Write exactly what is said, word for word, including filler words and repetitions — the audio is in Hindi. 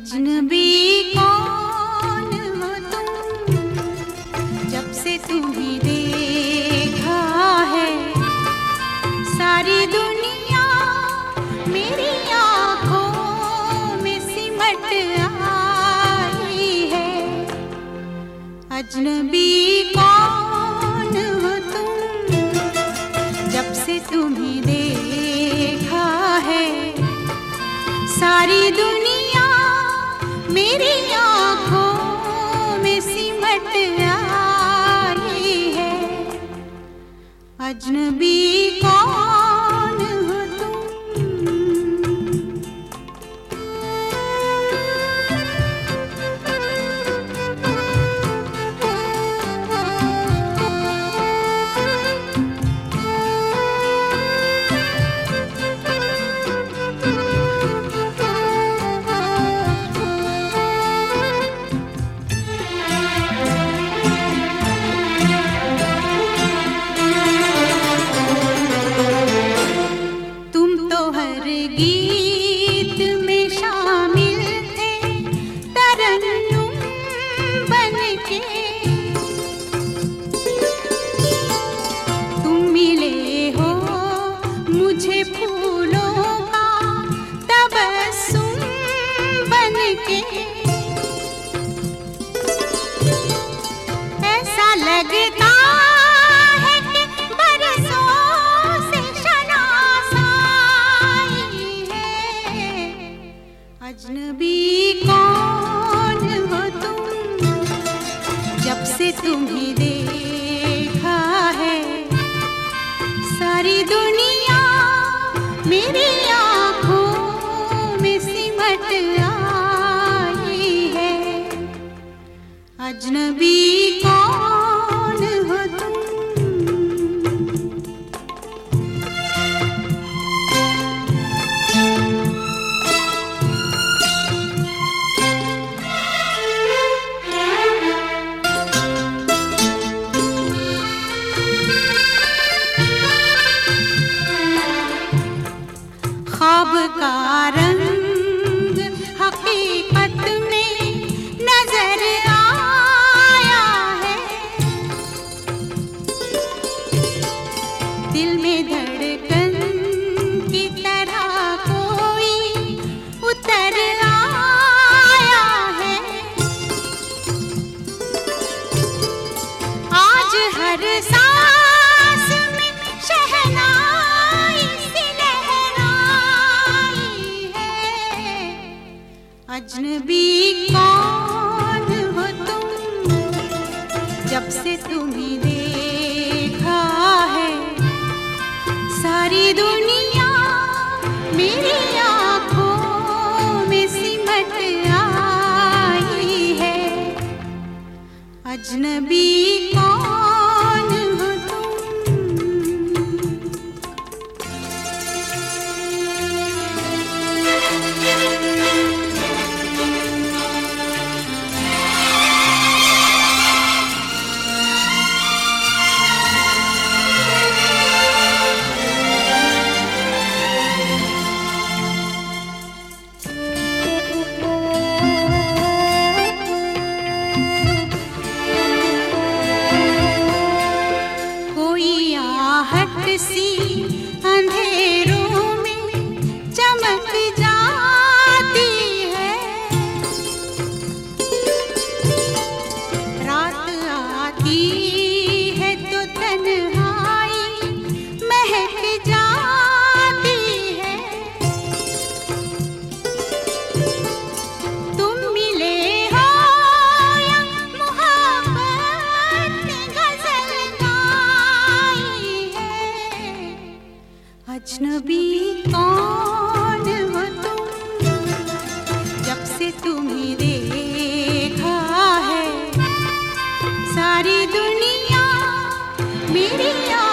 अजनबी कौन हो तुम, जब से तुम्हें देखा है सारी दुनिया मेरी आँखों में सिमट आई है। अजनबी कौन हो तुम, जब से तुम्हें देखा है सारी दुनिया मेरी आँखों में सिमट आई है। अजनबी कौन हो तुम। गीत में शामिल थे तरन्नुम बनके, तुम मिले हो मुझे फूलों का तबस्सुम बनके। ऐसा लगता अजनबी कौन हो तुम, जब से तुम्हें देखा है सारी दुनिया मेरी आँखों में सिमट आई है। अजनबी कौन हो तुम। ख्वाब का रंग हकीकत में नजर आया है, दिल में धड़कन की तरह कोई उतर आया है। आज हर सांस में शहनाई सी अजनबी कौन हो तुम, जब से तुम्हें देखा है सारी दुनिया मेरी आँखों में सिमट आई है। अजनबी कौन हो तुम। सी अंधेरों में चमक जाती है, रात आती है तो तन्हाई महक जाती है। तुम मिले हो या मोहब्बत ने गजल गाई है। अजनबी कौन हो तुम, जब से तुम्हें देखा है सारी दुनिया मेरी